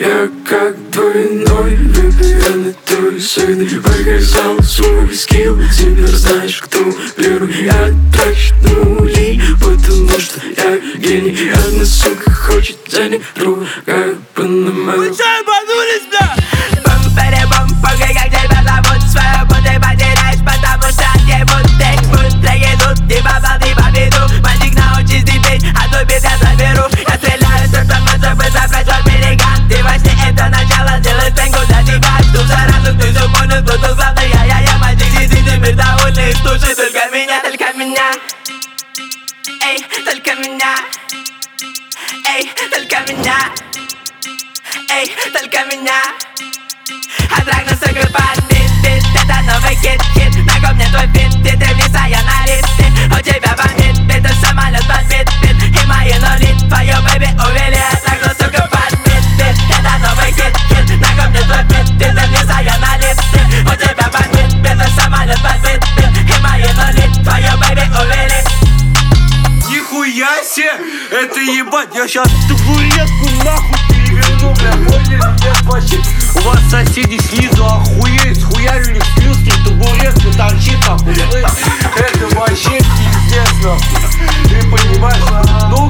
Я как двойной влюбленный трусой. Показал свой скилл, теперь знаешь, кто первый. Я трачу нули, потому что я гений. Одна сука хочет денег, другая Панамера. Вы чё, ебанулись, бля? Бум-перебум, пугай, как тебя зовут. Свою ты потеряешь, потому что не будут треки идут. Ты попал, ты по виду. Мальчик, научись петь, а то бит я заберу. Я стреляю, чтобы забрать свой переган. Ты во сне это начало, делай пенку для тебя. Жду сразу, ты все понял, кто тут главный. Я, мальчик, сиди, теперь довольный. Слушай только меня. Эй, только меня. Эй, только меня. Эй, только меня. Атракно сука под бит. Это новый хит. На мне твой фит. Ты вниз, а я на листе. У тебя бомбит, это самолет подбит. И мои нули, твою бэби увели. Атракно сука под бит. Это новый хит. На мне твой фит. Ты вниз, а я на листе. У тебя бомбит, это самолет подбит. И мои нули, твою бэби увели. Нихуя себе! Это ебать, я щас табуретку нахуй переверну, бля, поняли, нет вообще. У вас соседи снизу охуеют, схуярили в плюске, табуретку торчит нахуй. Это вообще пиздец нахуй. Ты понимаешь? Ну